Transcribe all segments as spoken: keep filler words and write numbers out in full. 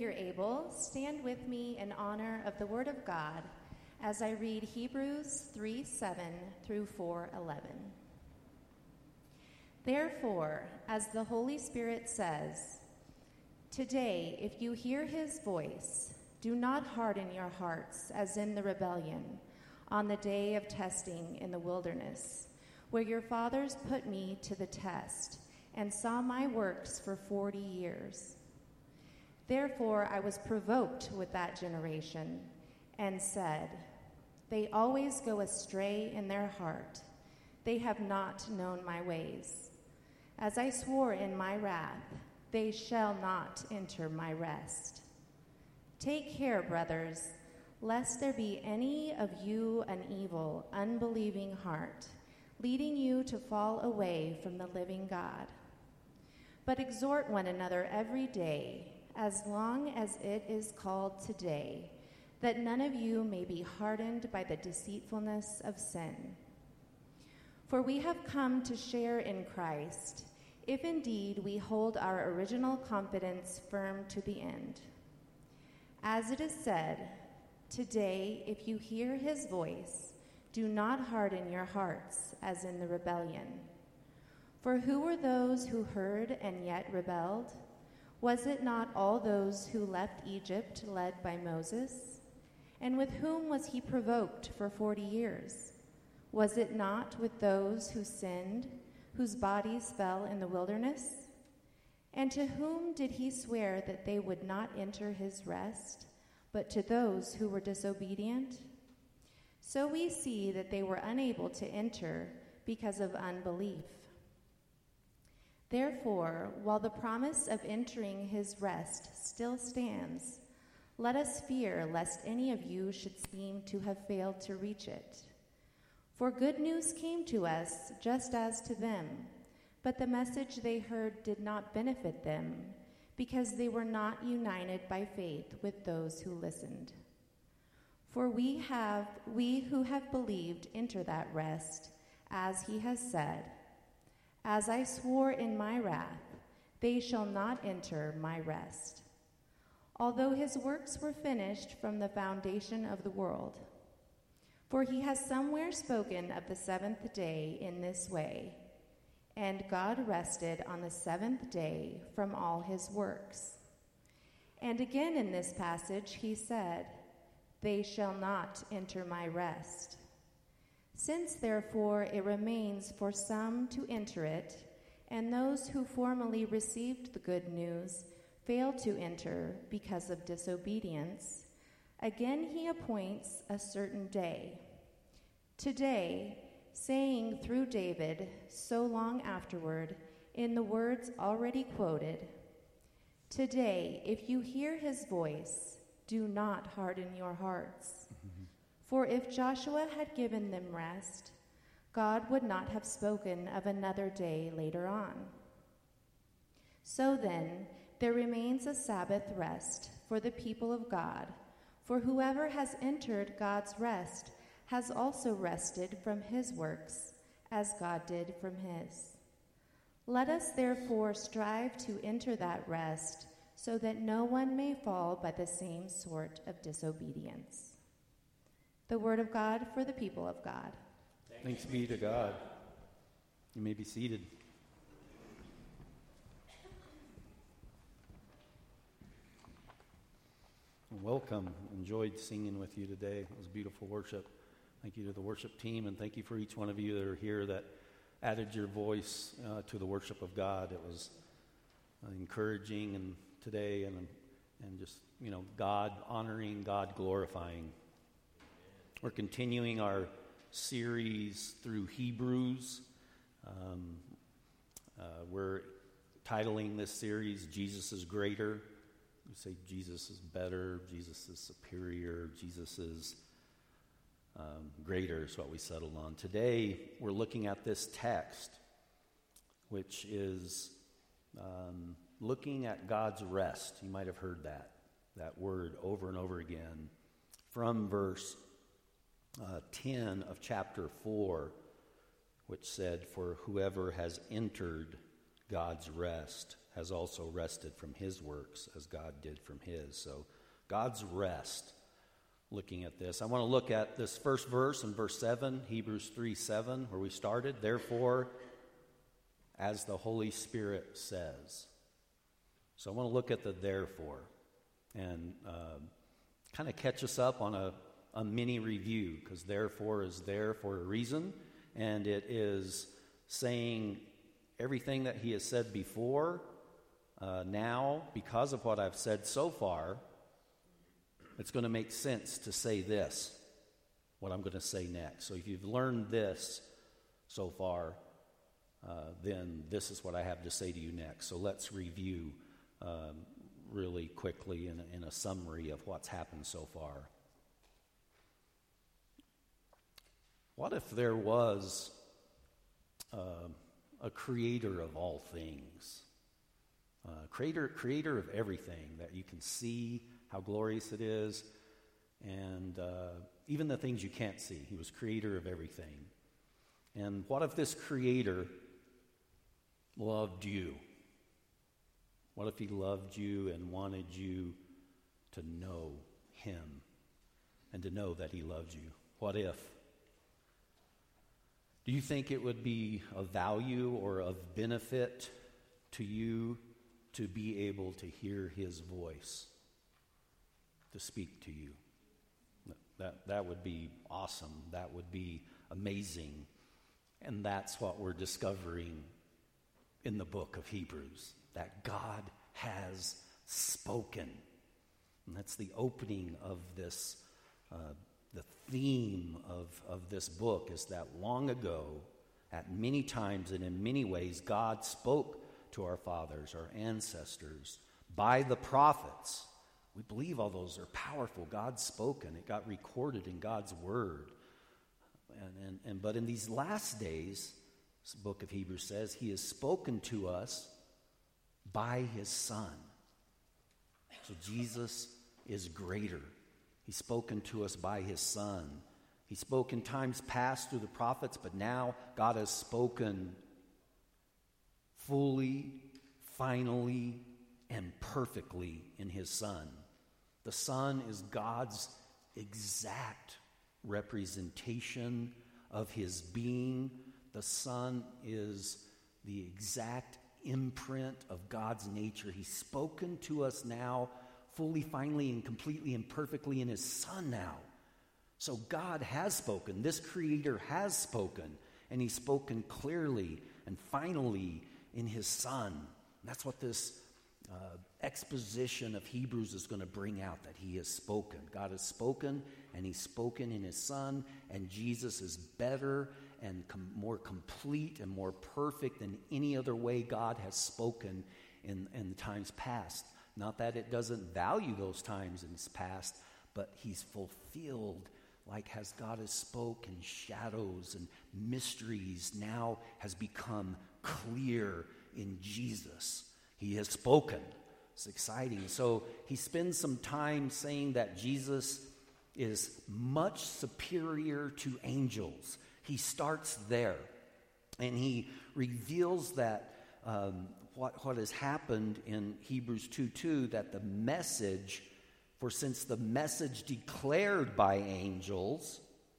if you're able, stand with me in honor of the Word of God as I read Hebrews three seven through four eleven. Therefore, as the Holy Spirit says, today, if you hear his voice, do not harden your hearts as in the rebellion on the day of testing in the wilderness, where your fathers put me to the test and saw my works for forty years. Therefore, I was provoked with that generation and said, they always go astray in their heart. They have not known my ways. As I swore in my wrath, they shall not enter my rest. Take care, brothers, lest there be any of you an evil, unbelieving heart, leading you to fall away from the living God. But exhort one another every day, as long as it is called today, that none of you may be hardened by the deceitfulness of sin. For we have come to share in Christ, if indeed we hold our original confidence firm to the end. As it is said, today, if you hear his voice, do not harden your hearts as in the rebellion. For who were those who heard and yet rebelled? Was it not all those who left Egypt led by Moses? And with whom was he provoked for forty years? Was it not with those who sinned, whose bodies fell in the wilderness? And to whom did he swear that they would not enter his rest, but to those who were disobedient? So we see that they were unable to enter because of unbelief. Therefore, while the promise of entering his rest still stands, let us fear lest any of you should seem to have failed to reach it. For good news came to us just as to them, but the message they heard did not benefit them, because they were not united by faith with those who listened. For we have, we who have believed enter that rest, as he has said, as I swore in my wrath, they shall not enter my rest. Although his works were finished from the foundation of the world. For he has somewhere spoken of the seventh day in this way, and God rested on the seventh day from all his works. And again in this passage he said, they shall not enter my rest. Since therefore it remains for some to enter it, and those who formerly received the good news failed to enter because of disobedience, again he appoints a certain day. Today, saying through David so long afterward, in the words already quoted, today, if you hear his voice, do not harden your hearts. Mm-hmm. For if Joshua had given them rest, God would not have spoken of another day later on. So then, there remains a Sabbath rest for the people of God, for whoever has entered God's rest has also rested from his works, as God did from his. Let us therefore strive to enter that rest, so that no one may fall by the same sort of disobedience. The word of God for the people of God. Thanks be to God. You may be seated. Welcome. Enjoyed singing with you today. It was beautiful worship. Thank you to the worship team, and thank you for each one of you that are here that added your voice uh, to the worship of God. It was uh, encouraging and today, and and just, you know, God honoring, God glorifying. We're continuing our series through Hebrews. Um, uh, we're titling this series, Jesus is Greater. We say Jesus is better, Jesus is superior, Jesus is um, greater is what we settled on. Today, we're looking at this text, which is um, looking at God's rest. You might have heard that, that word over and over again from verse uh, ten of chapter four, which said, for whoever has entered God's rest has also rested from his works as God did from his. So God's rest, looking at this. I want to look at this first verse in verse seven, Hebrews three seven, where we started. Therefore, as the Holy Spirit says. So I want to look at the therefore and uh, kind of catch us up on a, a mini review, because therefore is there for a reason, and it is saying everything that he has said before. Uh, now, because of what I've said so far, it's going to make sense to say this, what I'm going to say next. So if you've learned this so far, uh, then this is what I have to say to you next. So let's review um, really quickly in a, in a summary of what's happened so far. What if there was uh, a creator of all things? Uh, creator, creator of everything that you can see, how glorious it is, and uh, even the things you can't see. He was creator of everything. And what if this creator loved you? What if he loved you and wanted you to know him and to know that he loves you? What if? Do you think it would be of value or of benefit to you to be able to hear his voice, to speak to you? That, that would be awesome. That would be amazing. And that's what we're discovering in the book of Hebrews, that God has spoken. And that's the opening of this, uh, the theme of, of this book is that long ago, at many times and in many ways, God spoke to our fathers, our ancestors, by the prophets. We believe all those are powerful. God's spoken. It got recorded in God's word. And, and, and but in these last days, this book of Hebrews says, he has spoken to us by his Son. So Jesus is greater. He's spoken to us by his Son. He spoke in times past through the prophets, but now God has spoken fully, finally, and perfectly in his Son. The Son is God's exact representation of his being. The Son is the exact imprint of God's nature. He's spoken to us now fully, finally, and completely and perfectly in his Son now. So God has spoken. This Creator has spoken. And he's spoken clearly and finally in his Son. And that's what this uh, exposition of Hebrews is going to bring out, that he has spoken. God has spoken, and he's spoken in his Son, and Jesus is better and com- more complete and more perfect than any other way God has spoken in, in the times past. Not that it doesn't value those times in his past, but he's fulfilled, like as God has spoken, shadows and mysteries now has become clear in Jesus. He has spoken. It's exciting. So he spends some time saying that Jesus is much superior to angels. He starts there, and he reveals that um, what, what has happened in Hebrews two two, that the message, for since the message declared by angels,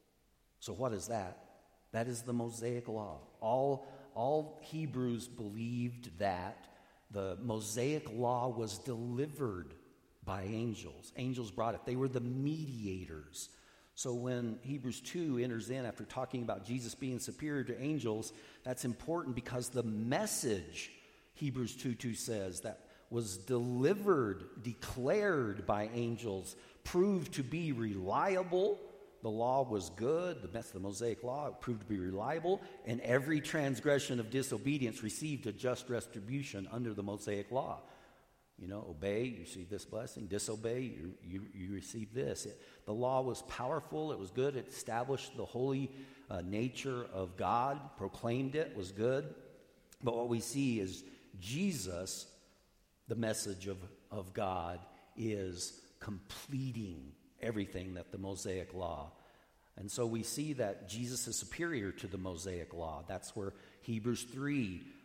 so what is that? That is the Mosaic Law. All, all Hebrews believed that the Mosaic Law was delivered by angels. Angels brought it. They were the mediators. So when Hebrews two enters in after talking about Jesus being superior to angels, that's important because the message, Hebrews two two says, that was delivered, declared by angels, proved to be reliable. The law was good. The mess of the Mosaic Law proved to be reliable. And every transgression of disobedience received a just retribution under the Mosaic Law. You know, obey, you receive this blessing. Disobey, you, you, you receive this. It, the law was powerful. It was good. It established the holy uh, nature of God, proclaimed it, was good. But what we see is Jesus, the message of, of God, is completing everything that the Mosaic Law. And so we see that Jesus is superior to the Mosaic Law. That's where Hebrews three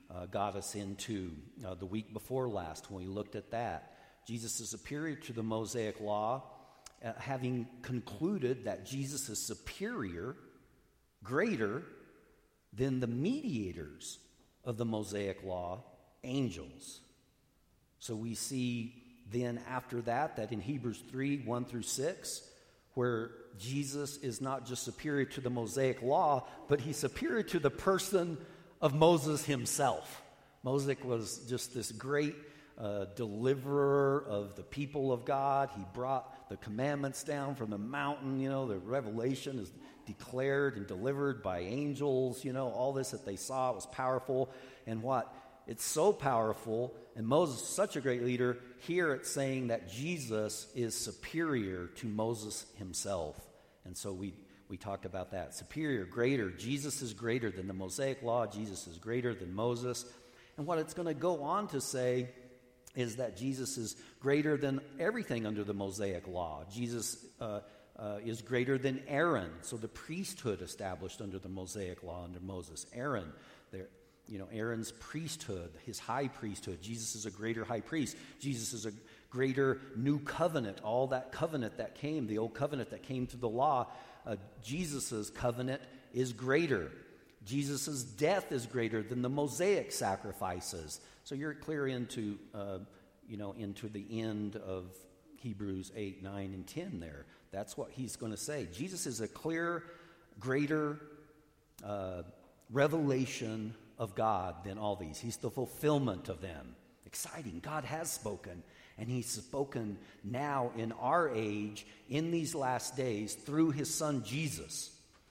uh, got us into uh, the week before last when we looked at that. Jesus is superior to the Mosaic law, uh, having concluded that Jesus is superior, greater than the mediators of the Mosaic law, angels. So we see then after that, that in Hebrews three, one through six, where Jesus is not just superior to the Mosaic law, but he's superior to the person of Moses himself. Moses was just this great uh, deliverer of the people of God. He brought the commandments down from the mountain. You know, the revelation is declared and delivered by angels. You know, all this that they saw, it was powerful. And what? It's so powerful, and Moses is such a great leader. Here it's saying that Jesus is superior to Moses himself. And so we, we talked about that. Superior, greater. Jesus is greater than the Mosaic law. Jesus is greater than Moses. And what it's going to go on to say is that Jesus is greater than everything under the Mosaic law. Jesus uh, uh, is greater than Aaron. So the priesthood established under the Mosaic law under Moses. Aaron, there. You know, Aaron's priesthood, his high priesthood. Jesus is a greater high priest. Jesus is a greater new covenant. All that covenant that came, the old covenant that came through the law, uh, Jesus' covenant is greater. Jesus' death is greater than the Mosaic sacrifices. So you're clear into, uh, you know, into the end of Hebrews eight, nine, and ten there. That's what he's going to say. Jesus is a clear, greater uh, revelation of God than all these. He's the fulfillment of them. Exciting. God has spoken, and he's spoken now in our age, in these last days, through his son Jesus.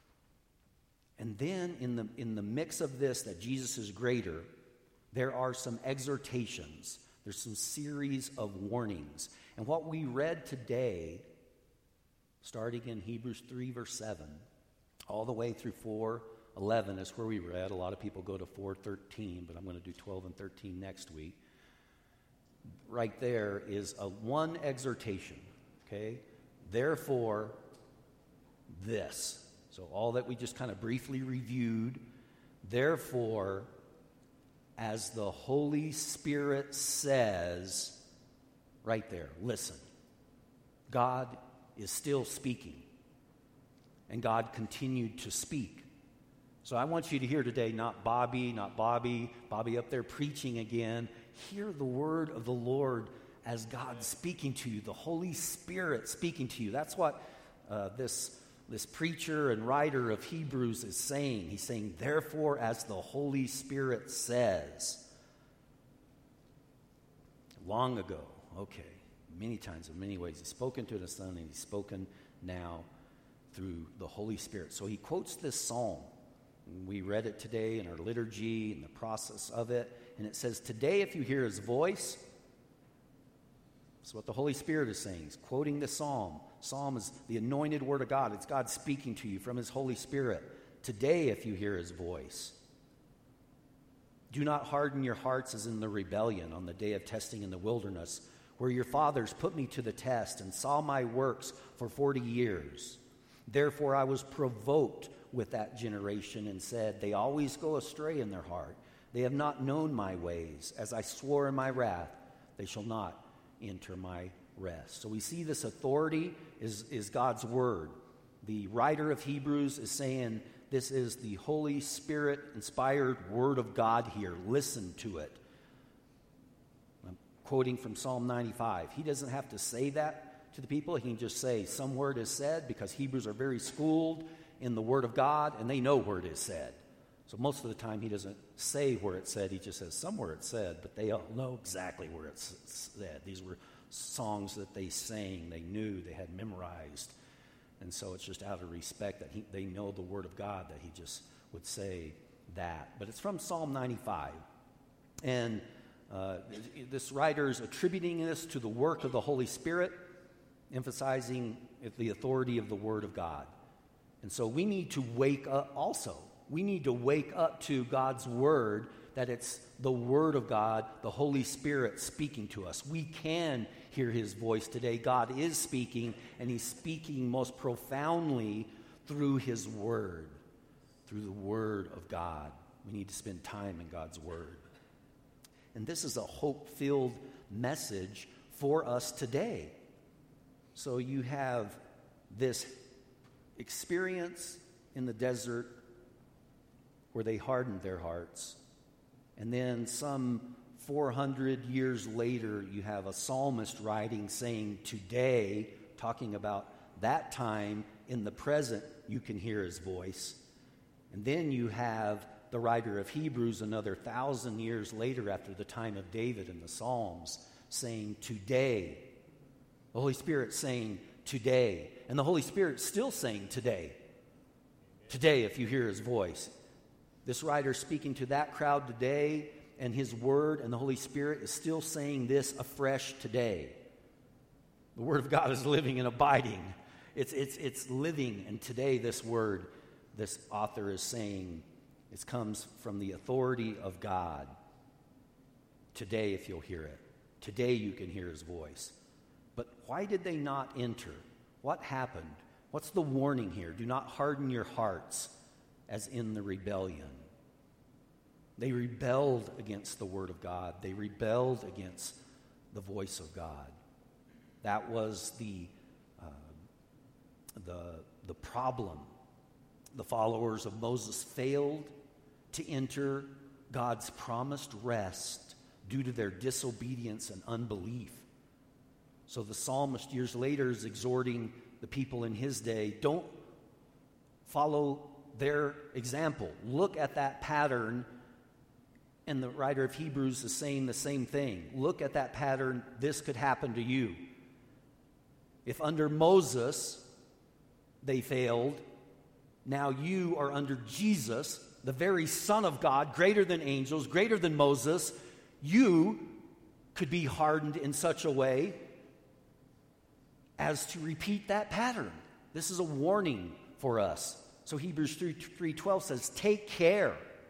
And then in the in the mix of this, that Jesus is greater, there are some exhortations. There's some series of warnings. And what we read today, starting in Hebrews three, verse seven, all the way through four eleven is where we read. A lot of people go to four thirteen, but I'm going to do twelve and thirteen next week. Right there is a one exhortation, okay? Therefore, this. So all that we just kind of briefly reviewed. Therefore, as the Holy Spirit says, right there, listen. God is still speaking, and God continued to speak. So I want you to hear today, not Bobby, not Bobby, Bobby up there preaching again. Hear the word of the Lord as God speaking to you, the Holy Spirit speaking to you. That's what uh, this, this preacher and writer of Hebrews is saying. He's saying, therefore, as the Holy Spirit says. Long ago, okay, many times, in many ways, he's spoken to the Son, and he's spoken now through the Holy Spirit. So he quotes this psalm. We read it today in our liturgy and the process of it. And it says, today if you hear his voice, that's what the Holy Spirit is saying. He's quoting the psalm. Psalm is the anointed word of God. It's God speaking to you from his Holy Spirit. Today if you hear his voice, do not harden your hearts as in the rebellion on the day of testing in the wilderness, where your fathers put me to the test and saw my works for forty years. Therefore I was provoked with that generation and said, they always go astray in their heart. They have not known my ways. As I swore in my wrath, they shall not enter my rest. So we see this authority is, is God's word. The writer of Hebrews is saying this is the Holy Spirit inspired word of God here. Listen to it. I'm quoting from Psalm ninety-five. He doesn't have to say that to the people. He can just say some word is said, because Hebrews are very schooled in the word of God, and they know where it is said. So most of the time he doesn't say where it's said. He just says somewhere it's said, but they all know exactly where it's said. These were songs that they sang, they knew, they had memorized. And so it's just out of respect that he, they know the word of God, that he just would say that. But it's from Psalm ninety-five. And uh, this writer is attributing this to the work of the Holy Spirit, emphasizing the authority of the word of God. And so we need to wake up also. We need to wake up to God's word, that it's the word of God, the Holy Spirit speaking to us. We can hear his voice today. God is speaking, and he's speaking most profoundly through his word, through the word of God. We need to spend time in God's word. And this is a hope-filled message for us today. So you have this experience in the desert where they hardened their hearts. And then some four hundred years later, you have a psalmist writing saying, today, talking about that time in the present, you can hear his voice. And then you have the writer of Hebrews another thousand years later after the time of David in the Psalms saying, today. The Holy Spirit saying, today. And the Holy Spirit's still saying, today. Today, if you hear his voice. This writer speaking to that crowd today, and his word and the Holy Spirit is still saying this afresh today. The word of God is living and abiding. It's, it's, it's living, and today this word, this author is saying, it comes from the authority of God. Today, if you'll hear it. Today you can hear his voice. But why did they not enter? What happened? What's the warning here? Do not harden your hearts as in the rebellion. They rebelled against the word of God. They rebelled against the voice of God. That was the uh, the the problem. The followers of Moses failed to enter God's promised rest due to their disobedience and unbelief. So the psalmist years later is exhorting the people in his day, don't follow their example. Look at that pattern, and the writer of Hebrews is saying the same thing. Look at that pattern, this could happen to you. If under Moses they failed, now you are under Jesus, the very Son of God, greater than angels, greater than Moses. You could be hardened in such a way as to repeat that pattern. This is a warning for us. So Hebrews three twelve says, take care,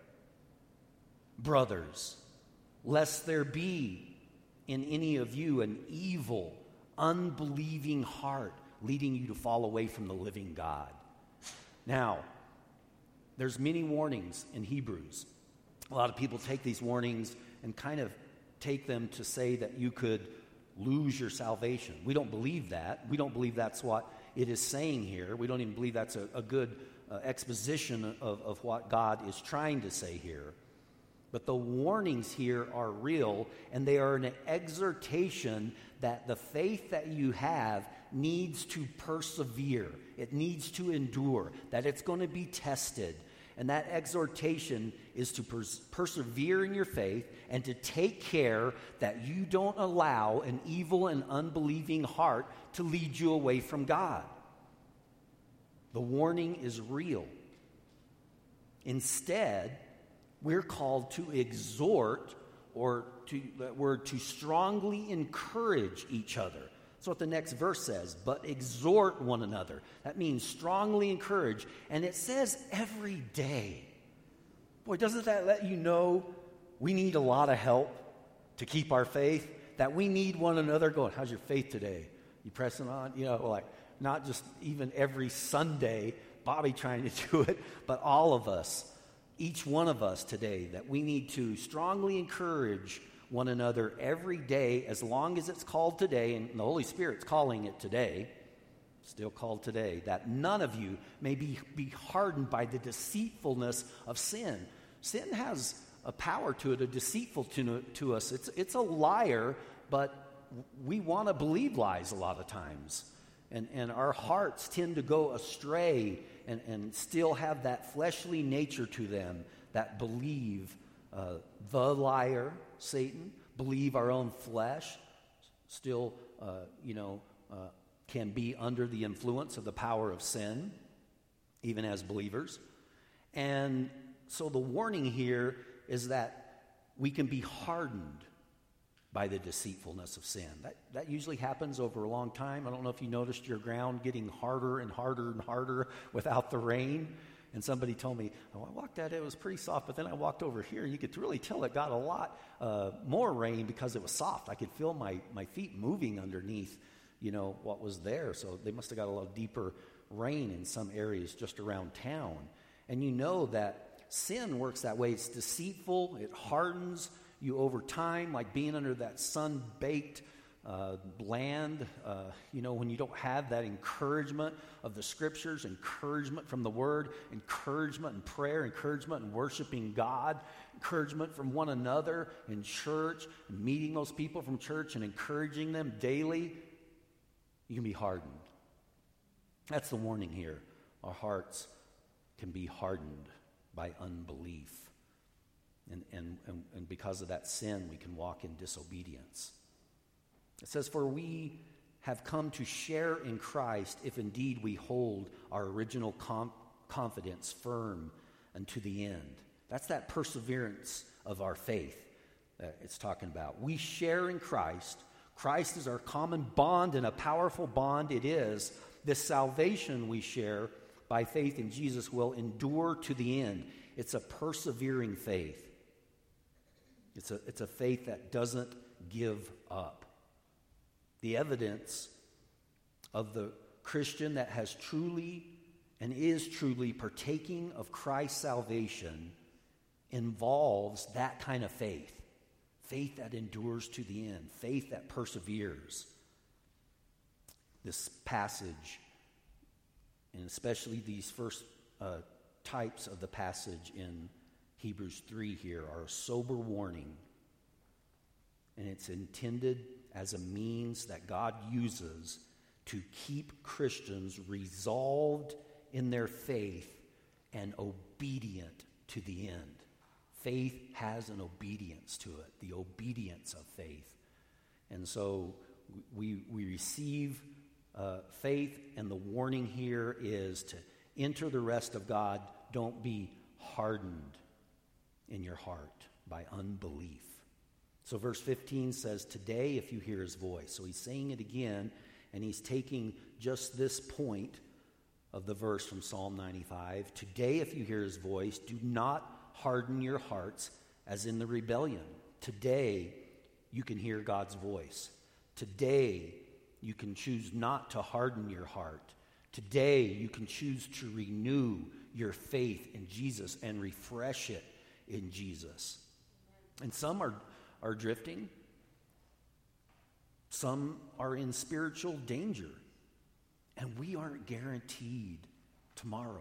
brothers, lest there be in any of you an evil, unbelieving heart leading you to fall away from the living God. Now, there's many warnings in Hebrews. A lot of people take these warnings and kind of take them to say that you could lose your salvation. We don't believe that. We don't believe that's what it is saying here. We don't even believe that's a, a good uh, exposition of, of what God is trying to say here. But the warnings here are real, and they are an exhortation that the faith that you have needs to persevere. It needs to endure, that it's going to be tested. And that exhortation is to pers- persevere in your faith and to take care that you don't allow an evil and unbelieving heart to lead you away from God. The warning is real. Instead, we're called to exhort, or to that word, to strongly encourage each other. That's what the next verse says. But exhort one another. That means strongly encourage. And it says every day. Boy, doesn't that let you know we need a lot of help to keep our faith? That we need one another going, how's your faith today? You pressing on? You know, like not just even every Sunday, Bobby trying to do it, but all of us, each one of us today, that we need to strongly encourage one another every day, as long as it's called today, and the Holy Spirit's calling it today, still called today, that none of you may be, be hardened by the deceitfulness of sin. Sin has a power to it, a deceitful to, to us. It's, it's a liar, but we want to believe lies a lot of times. And, and our hearts tend to go astray and, and still have that fleshly nature to them that believe uh, the liar, Satan, believe our own flesh, still, uh, you know, uh, can be under the influence of the power of sin, even as believers. And so the warning here is that we can be hardened by the deceitfulness of sin. That, that usually happens over a long time. I don't know if you noticed your ground getting harder and harder and harder without the rain. And somebody told me, oh, I walked out, it was pretty soft, but then I walked over here, and you could really tell it got a lot uh, more rain because it was soft. I could feel my, my feet moving underneath, you know, what was there. So they must have got a little deeper rain in some areas just around town. And you know that sin works that way. It's deceitful, it hardens, you over time, like being under that sun-baked uh, land, uh, you know, when you don't have that encouragement of the Scriptures, encouragement from the Word, encouragement in prayer, encouragement in worshiping God, encouragement from one another in church, and meeting those people from church and encouraging them daily, you can be hardened. That's the warning here. Our hearts can be hardened by unbelief. And, and, and, and because of that sin, we can walk in disobedience. It says, for we have come to share in Christ if indeed we hold our original com- confidence firm unto the end. That's that perseverance of our faith that it's talking about. We share in Christ. Christ is our common bond, and a powerful bond it is. This salvation we share by faith in Jesus will endure to the end. It's a persevering faith. It's a, it's a faith that doesn't give up. The evidence of the Christian that has truly and is truly partaking of Christ's salvation involves that kind of faith. Faith that endures to the end. Faith that perseveres. This passage, and especially these first uh, types of the passage in Hebrews three here, are a sober warning. And it's intended as a means that God uses to keep Christians resolved in their faith and obedient to the end. Faith has an obedience to it, the obedience of faith. And so we, we receive uh, faith, and the warning here is to enter the rest of God. Don't be hardened in your heart by unbelief. So verse fifteen says, today if you hear his voice. So he's saying it again, and he's taking just this point of the verse from Psalm ninety-five. Today if you hear his voice, do not harden your hearts as in the rebellion. Today you can hear God's voice. Today you can choose not to harden your heart. Today you can choose to renew your faith in Jesus and refresh it in Jesus. And some are are drifting. Some are in spiritual danger. And we aren't guaranteed tomorrow.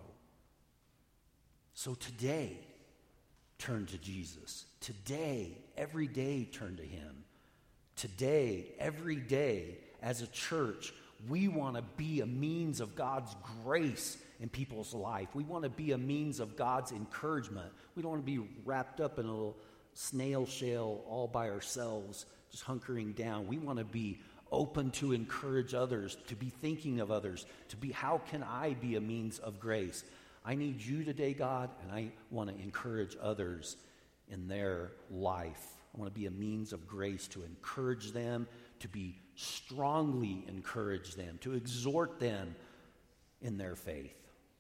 So today, turn to Jesus. Today, every day, turn to him. Today, every day, as a church, we want to be a means of God's grace in people's life. We want to be a means of God's encouragement. We don't want to be wrapped up in a little snail shell all by ourselves, just hunkering down. We want to be open to encourage others, to be thinking of others, to be, how can I be a means of grace? I need you today, God, and I want to encourage others in their life. I want to be a means of grace to encourage them, to be strongly encourage them, to exhort them in their faith.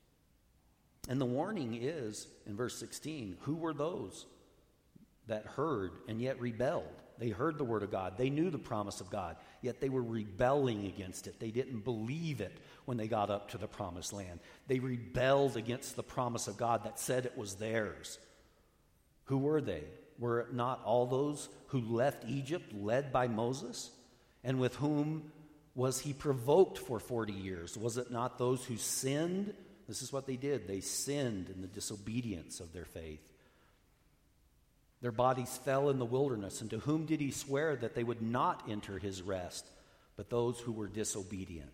And the warning is, in verse sixteen, who were those that heard and yet rebelled? They heard the word of God. They knew the promise of God, yet they were rebelling against it. They didn't believe it when they got up to the promised land. They rebelled against the promise of God that said it was theirs. Who were they? Were it not all those who left Egypt led by Moses? And with whom was he provoked for forty years? Was it not those who sinned? This is what they did. They sinned in the disobedience of their faith. Their bodies fell in the wilderness. And to whom did he swear that they would not enter his rest, but those who were disobedient?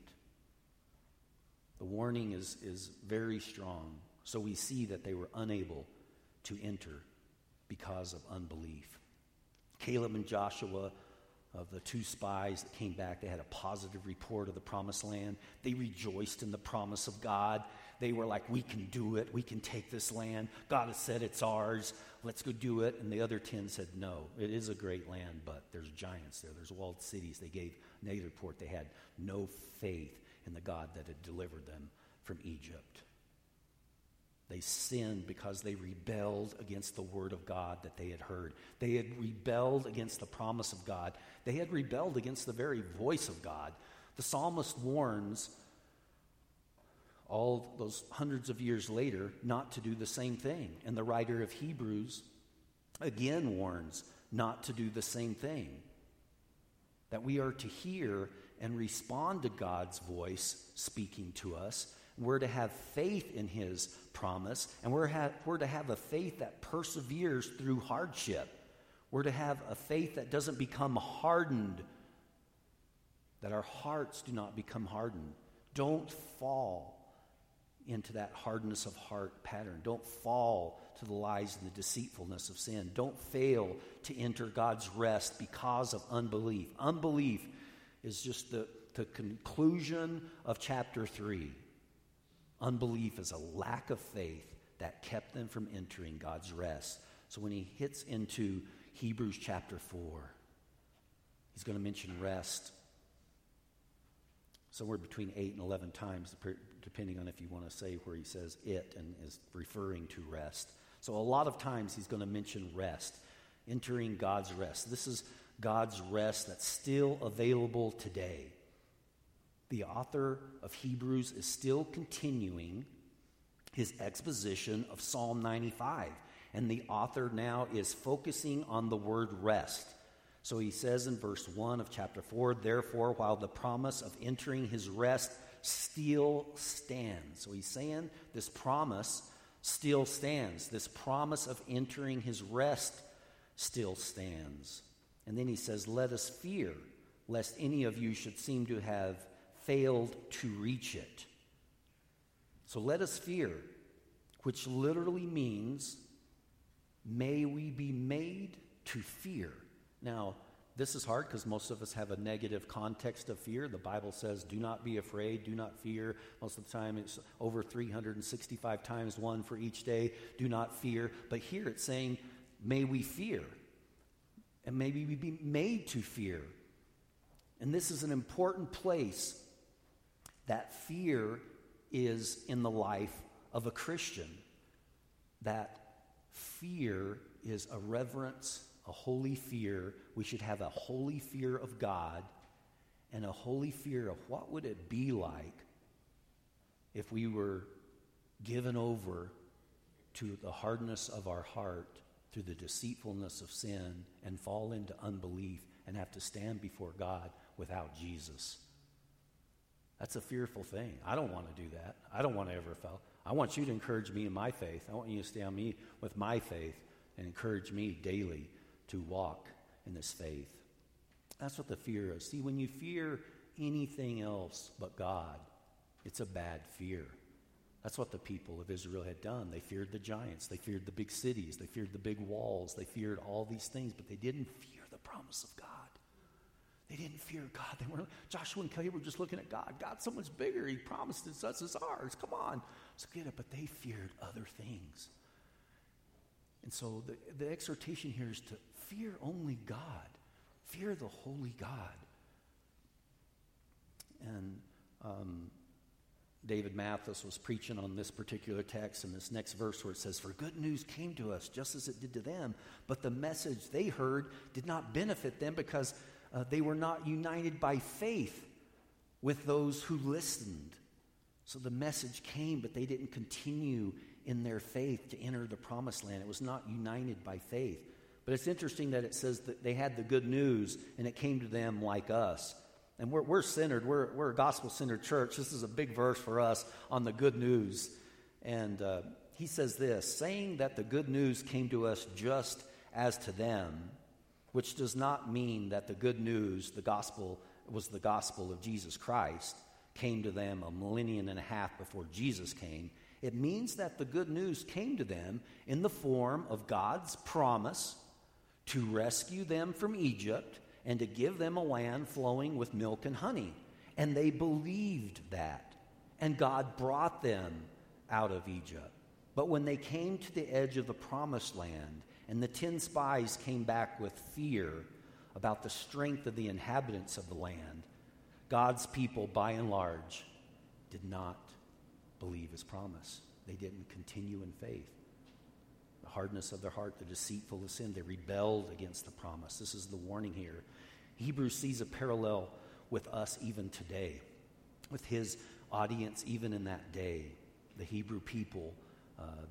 The warning is, is very strong. So we see that they were unable to enter because of unbelief. Caleb and Joshua, of the two spies that came back, they had a positive report of the promised land. They rejoiced in the promise of God. They were like, we can do it. We can take this land. God has said it's ours. Let's go do it. And the other ten said, no, it is a great land, but there's giants there. There's walled cities. They gave a negative report. They had no faith in the God that had delivered them from Egypt. They sinned because they rebelled against the word of God that they had heard. They had rebelled against the promise of God. They had rebelled against the very voice of God. The psalmist warns all those hundreds of years later not to do the same thing. And the writer of Hebrews again warns not to do the same thing. That we are to hear and respond to God's voice speaking to us. We're to have faith in his promise, and we're, ha- we're to have a faith that perseveres through hardship. We're to have a faith that doesn't become hardened, that our hearts do not become hardened. Don't fall into that hardness of heart pattern. Don't fall to the lies and the deceitfulness of sin. Don't fail to enter God's rest because of unbelief. Unbelief is just the, the conclusion of chapter three. Unbelief is a lack of faith that kept them from entering God's rest. So when he hits into Hebrews chapter four, he's going to mention rest somewhere between eight and eleven times, depending on if you want to say where he says it and is referring to rest. So a lot of times he's going to mention rest, entering God's rest. This is God's rest that's still available today. The author of Hebrews is still continuing his exposition of Psalm ninety-five, and the author now is focusing on the word rest. So he says in verse one of chapter four, therefore, while the promise of entering his rest still stands. So he's saying this promise still stands. This promise of entering his rest still stands. And then he says, let us fear, lest any of you should seem to have failed to reach it. So let us fear, which literally means, may we be made to fear. Now, this is hard because most of us have a negative context of fear. The Bible says, do not be afraid, do not fear. Most of the time it's over three hundred sixty-five times one for each day. Do not fear. But here it's saying, may we fear. And maybe we be made to fear. And this is an important place that fear is in the life of a Christian. That fear is a reverence, a holy fear. We should have a holy fear of God and a holy fear of what would it be like if we were given over to the hardness of our heart through the deceitfulness of sin and fall into unbelief and have to stand before God without Jesus. That's a fearful thing. I don't want to do that. I don't want to ever fail. I want you to encourage me in my faith. I want you to stay on me with my faith and encourage me daily to walk in this faith. That's what the fear is. See, when you fear anything else but God, it's a bad fear. That's what the people of Israel had done. They feared the giants. They feared the big cities. They feared the big walls. They feared all these things, but they didn't fear the promise of God. They didn't fear God. They weren't. Joshua and Caleb were just looking at God. God's so much bigger. He promised it's us as ours. Come on. So get it. But they feared other things. And so the, the exhortation here is to fear only God. Fear the holy God. And um, David Mathis was preaching on this particular text in this next verse where it says, for good news came to us just as it did to them, but the message they heard did not benefit them because uh, they were not united by faith with those who listened. So the message came, but they didn't continue in their faith to enter the promised land. It was not united by faith. But it's interesting that it says that they had the good news and it came to them like us. And we're, we're centered. We're, we're a gospel-centered church. This is a big verse for us on the good news. And uh, he says this, saying that the good news came to us just as to them, which does not mean that the good news, the gospel, was the gospel of Jesus Christ, came to them a millennium and a half before Jesus came. It means that the good news came to them in the form of God's promise to rescue them from Egypt and to give them a land flowing with milk and honey. And they believed that. And God brought them out of Egypt. But when they came to the edge of the promised land, and the ten spies came back with fear about the strength of the inhabitants of the land, God's people, by and large, did not believe his promise. They didn't continue in faith. The hardness of their heart, the deceitful of sin, they rebelled against the promise. This is the warning here. Hebrews sees a parallel with us even today, with his audience even in that day. The Hebrew people, uh,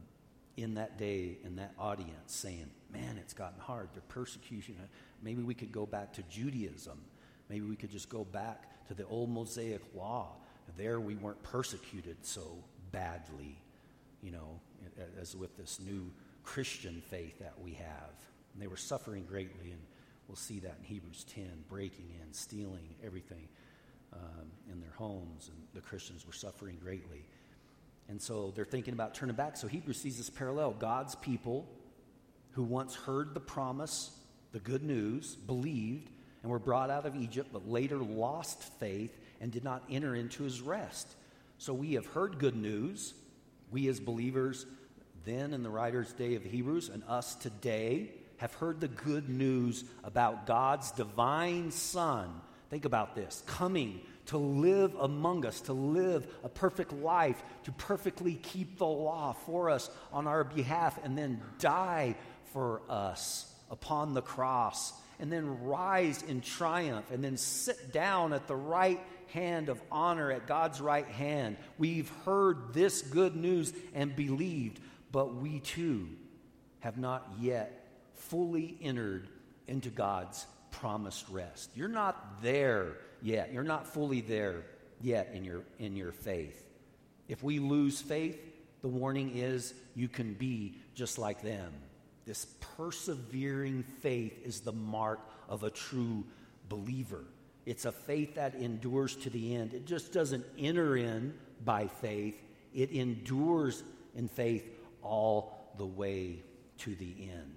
in that day, in that audience, saying, man, it's gotten hard. The persecution. Maybe we could go back to Judaism. Maybe we could just go back to the old Mosaic law. There we weren't persecuted so badly, you know, as with this new Christian faith that we have. And they were suffering greatly, and we'll see that in Hebrews ten, breaking in, stealing everything um, in their homes, and the Christians were suffering greatly. And so they're thinking about turning back. So Hebrews sees this parallel. God's people who once heard the promise, the good news, believed, and were brought out of Egypt, but later lost faith and did not enter into his rest. So we have heard good news, we as believers then in the writer's day of Hebrews, and us today have heard the good news about God's divine Son. Think about this, coming to live among us, to live a perfect life, to perfectly keep the law for us on our behalf, and then die for us upon the cross, and then rise in triumph, and then sit down at the right hand of honor, at God's right hand. We've heard this good news and believed, but we too have not yet fully entered into God's promised rest. You're not there yet. You're not fully there yet in your in your faith. If we lose faith, the warning is you can be just like them. This persevering faith is the mark of a true believer. It's a faith that endures to the end. It just doesn't enter in by faith. It endures in faith all the way to the end.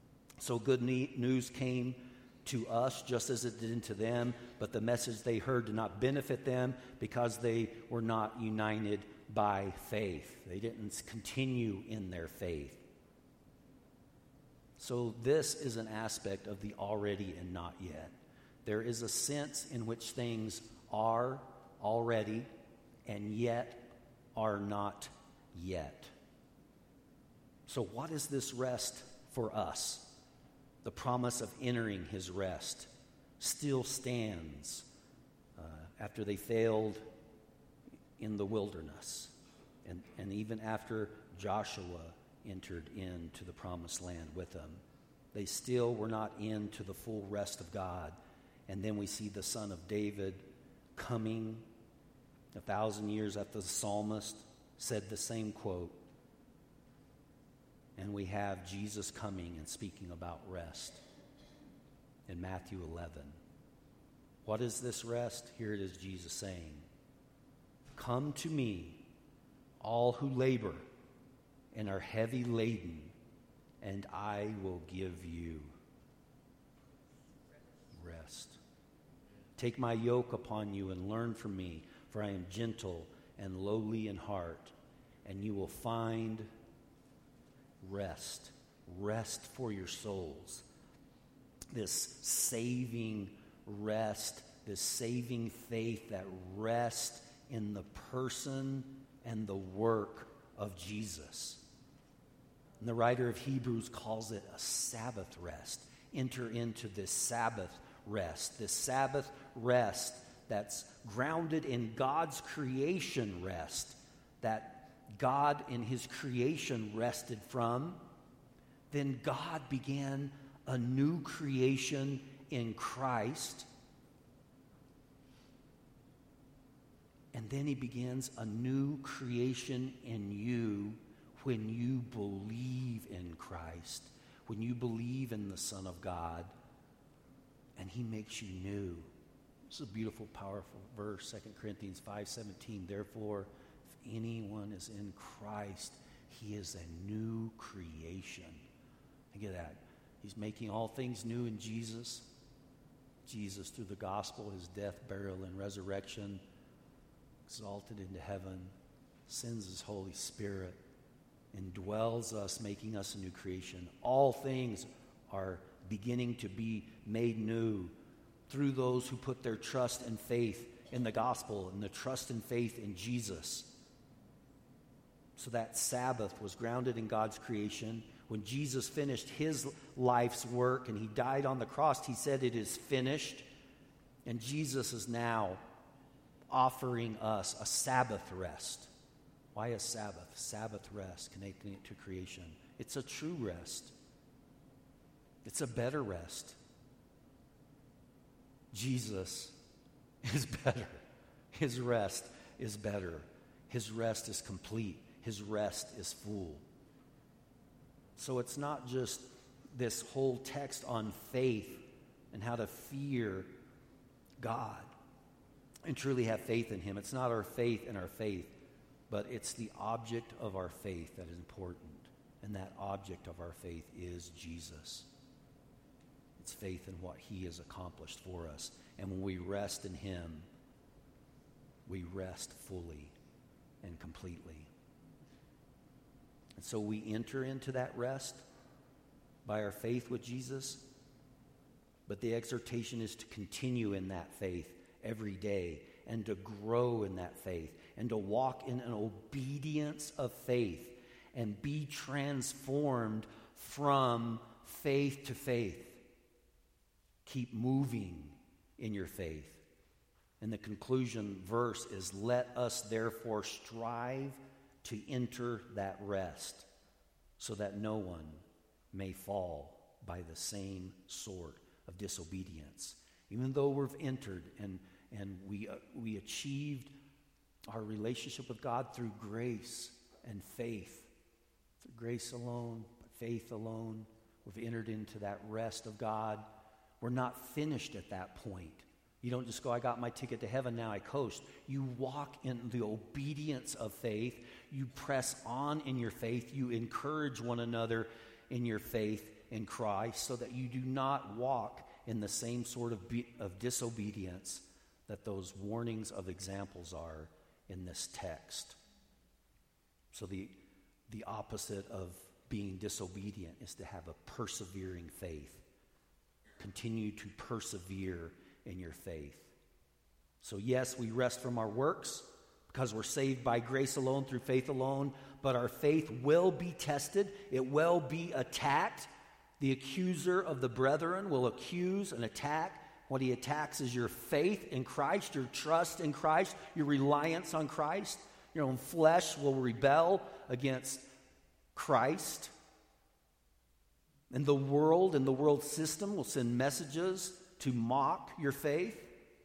So good news came to us just as it did to them, but the message they heard did not benefit them because they were not united by faith. They didn't continue in their faith. So this is an aspect of the already and not yet. There is a sense in which things are already and yet are not yet. So what is this rest for us? The promise of entering his rest still stands uh, after they failed in the wilderness, and, and even after Joshua entered into the promised land with them. They still were not into the full rest of God. And then we see the son of David coming a thousand years after the psalmist said the same quote. And we have Jesus coming and speaking about rest in Matthew eleven. What is this rest? Here it is, Jesus saying, "Come to me, all who labor and are heavy laden, and I will give you rest. Take my yoke upon you and learn from me, for I am gentle and lowly in heart, and you will find rest, rest for your souls." This saving rest, this saving faith that rests in the person and the work of Jesus. And the writer of Hebrews calls it a Sabbath rest. Enter into this Sabbath rest, this Sabbath rest that's grounded in God's creation rest, that God in his creation rested from. Then God began a new creation in Christ. And then he begins a new creation in you when you believe in Christ, when you believe in the Son of God, and he makes you new. This is a beautiful, powerful verse, Second Corinthians five seventeen. Therefore, if anyone is in Christ, he is a new creation. Think of that. He's making all things new in Jesus. Jesus, through the gospel, his death, burial, and resurrection, exalted into heaven, sends his Holy Spirit, indwells us, making us a new creation. All things are beginning to be made new through those who put their trust and faith in the gospel and the trust and faith in Jesus. So that Sabbath was grounded in God's creation. When Jesus finished his life's work and he died on the cross, he said, "It is finished." And Jesus is now offering us a Sabbath rest. Why a Sabbath? Sabbath rest, connecting it to creation. It's a true rest. It's a better rest. Jesus is better. His rest is better. His rest is complete. His rest is full. So it's not just this whole text on faith and how to fear God and truly have faith in Him. It's not our faith in our faith, but it's the object of our faith that is important. And that object of our faith is Jesus. It's faith in what He has accomplished for us. And when we rest in Him, we rest fully and completely. And so we enter into that rest by our faith with Jesus. But the exhortation is to continue in that faith every day and to grow in that faith and to walk in an obedience of faith and be transformed from faith to faith. Keep moving in your faith. And the conclusion verse is, let us therefore strive to enter that rest so that no one may fall by the same sort of disobedience. Even though we've entered and, and we, uh, we achieved our relationship with God through grace and faith, through grace alone, faith alone, we've entered into that rest of God. We're not finished at that point. You don't just go, I got my ticket to heaven, now I coast. You walk in the obedience of faith. You press on in your faith. You encourage one another in your faith in Christ so that you do not walk in the same sort of, be- of disobedience that those warnings of examples are in this text. So the, the opposite of being disobedient is to have a persevering faith. Continue to persevere in your faith. So yes, we rest from our works because we're saved by grace alone, through faith alone, but our faith will be tested. It will be attacked. The accuser of the brethren will accuse and attack. What he attacks is your faith in Christ, your trust in Christ, your reliance on Christ. Your own flesh will rebel against Christ. And the world and the world system will send messages to mock your faith.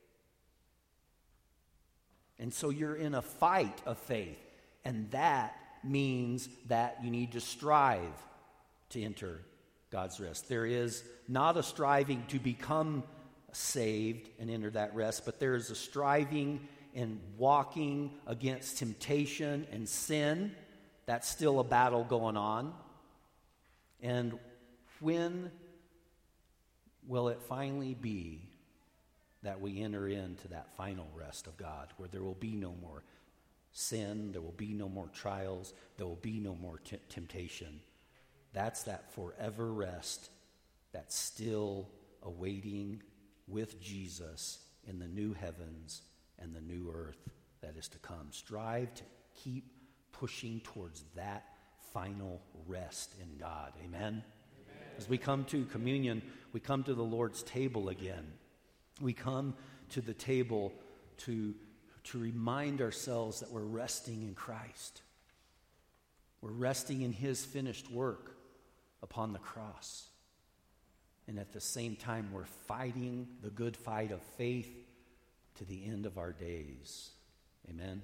And so you're in a fight of faith. And that means that you need to strive to enter God's rest. There is not a striving to become saved and enter that rest, but there is a striving and walking against temptation and sin. That's still a battle going on. And when will it finally be that we enter into that final rest of God, where there will be no more sin, there will be no more trials, there will be no more t- temptation? That's that forever rest that's still awaiting with Jesus in the new heavens and the new earth that is to come. Strive to keep pushing towards that final rest in God. Amen? Amen. As we come to communion, we come to the Lord's table again. We come to the table to, to remind ourselves that we're resting in Christ. We're resting in His finished work upon the cross. And at the same time, we're fighting the good fight of faith to the end of our days. Amen? Amen.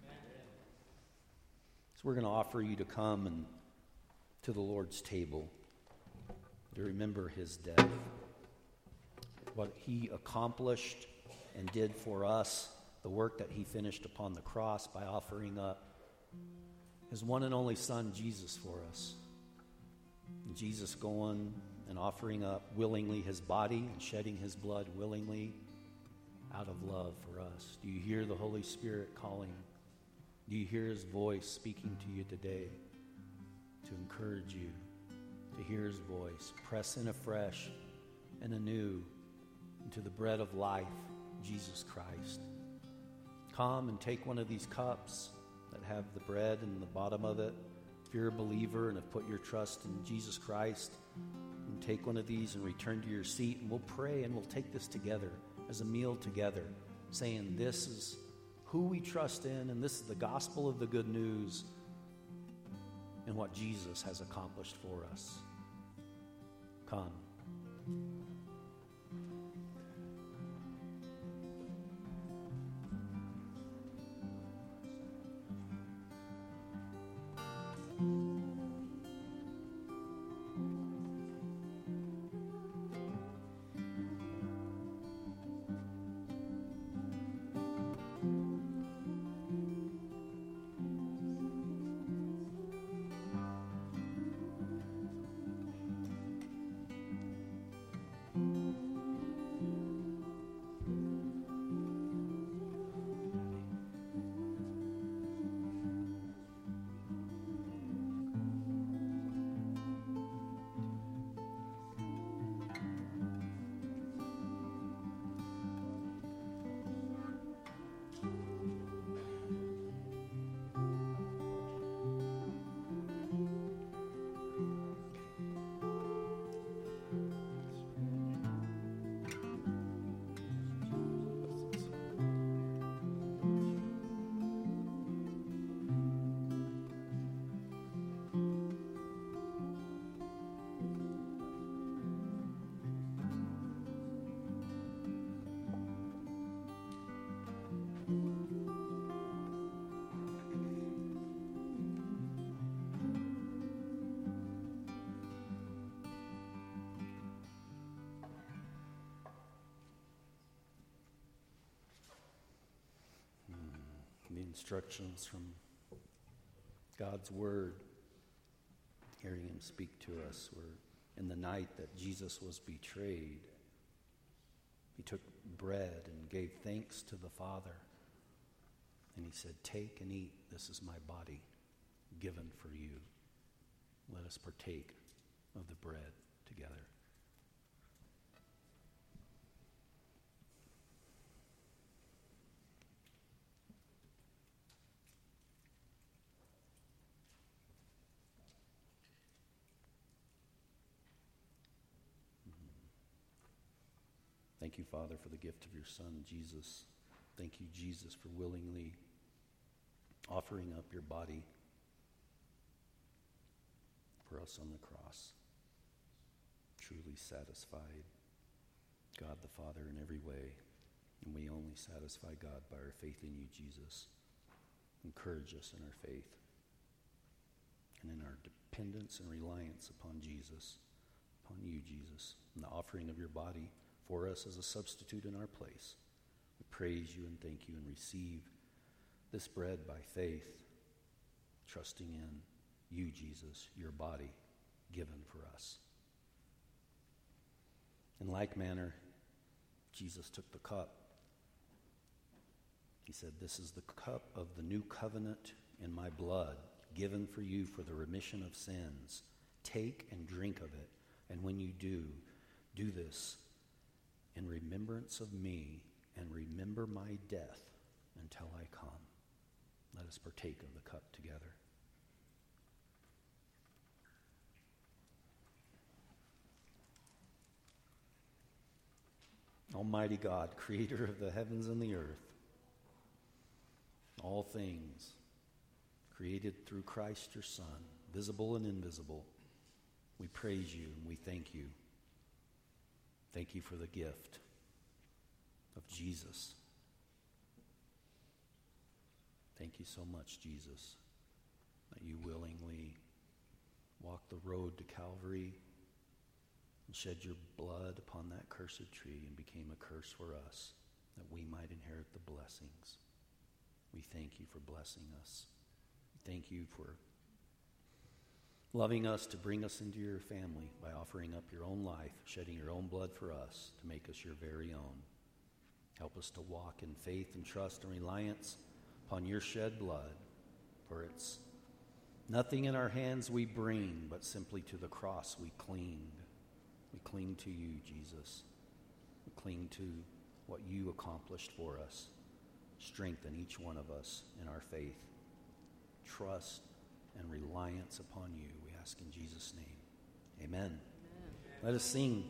So we're going to offer you to come and to the Lord's table to remember His death, what He accomplished and did for us, the work that He finished upon the cross by offering up His one and only Son, Jesus, for us. And Jesus going and offering up willingly His body and shedding His blood willingly out of love for us. Do you hear the Holy Spirit calling? Do you hear His voice speaking to you today to encourage you to hear His voice? Press in afresh and anew into the bread of life, Jesus Christ. Come and take one of these cups that have the bread in the bottom of it. If you're a believer and have put your trust in Jesus Christ, and take one of these and return to your seat, and we'll pray and we'll take this together as a meal together, saying, this is who we trust in, and this is the gospel of the good news and what Jesus has accomplished for us. Come. The instructions from God's Word, hearing Him speak to us, were in the night that Jesus was betrayed, He took bread and gave thanks to the Father, and He said, "Take and eat, this is my body given for you. Let us partake of the bread together." Thank you, Father, for the gift of your Son, Jesus. Thank you, Jesus, for willingly offering up your body for us on the cross. Truly satisfied God the Father in every way, and we only satisfy God by our faith in you, Jesus. Encourage us in our faith and in our dependence and reliance upon Jesus, upon you, Jesus, and the offering of your body for us as a substitute in our place. We praise you and thank you and receive this bread by faith, trusting in you, Jesus, your body given for us. In like manner, Jesus took the cup. He said, "This is the cup of the new covenant in my blood, given for you for the remission of sins. Take and drink of it, and when you do, do this in remembrance of me, and remember my death until I come." Let us partake of the cup together. Almighty God, creator of the heavens and the earth, all things created through Christ your Son, visible and invisible, we praise you and we thank you. Thank you for the gift of Jesus. Thank you so much, Jesus, that you willingly walked the road to Calvary and shed your blood upon that cursed tree and became a curse for us, that we might inherit the blessings. We thank you for blessing us. Thank you for loving us to bring us into your family by offering up your own life, shedding your own blood for us to make us your very own. Help us to walk in faith and trust and reliance upon your shed blood, for it's nothing in our hands we bring, but simply to the cross we cling. We cling to you, Jesus. We cling to what you accomplished for us. Strengthen each one of us in our faith, trust, and reliance upon you. We ask in Jesus' name. Amen. Amen. Let us sing.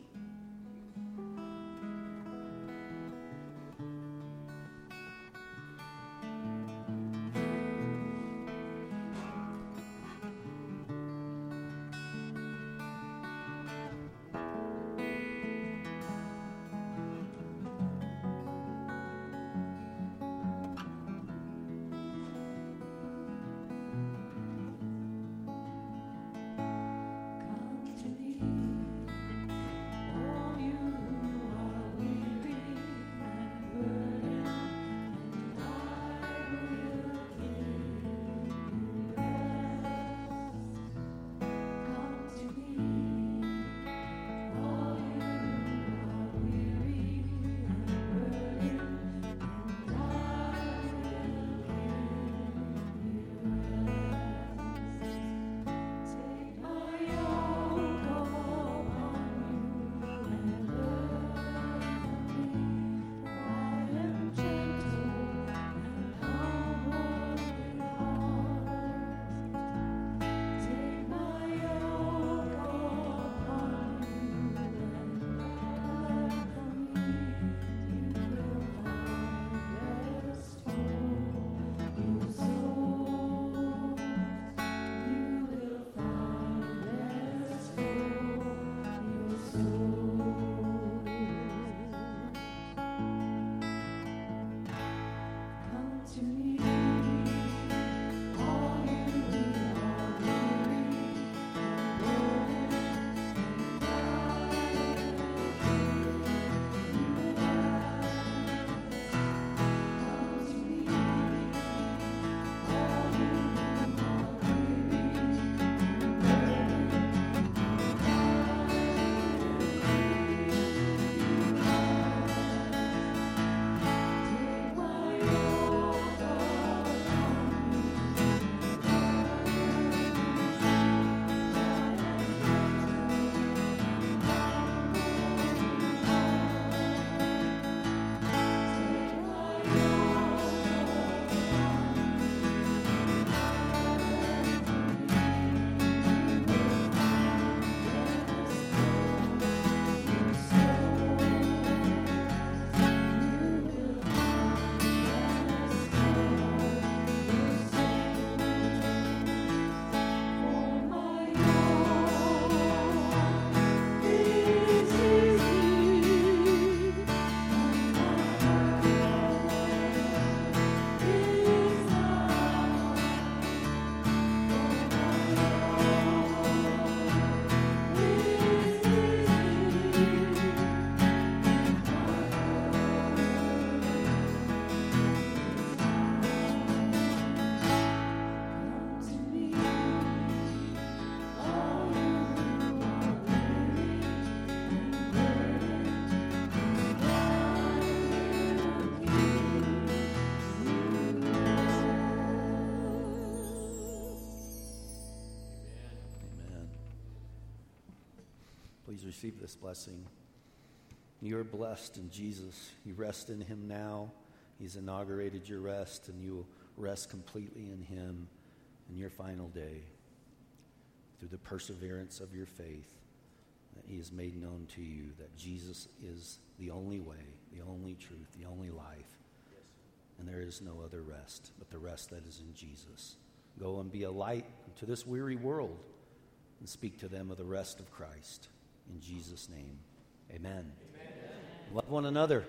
Please receive this blessing. You are blessed in Jesus. You rest in him now. He's inaugurated your rest, and you will rest completely in him in your final day through the perseverance of your faith that he has made known to you that Jesus is the only way, the only truth, the only life. Yes. And there is no other rest but the rest that is in Jesus. Go and be a light to this weary world and speak to them of the rest of Christ. In Jesus' name, amen. Amen. Love one another.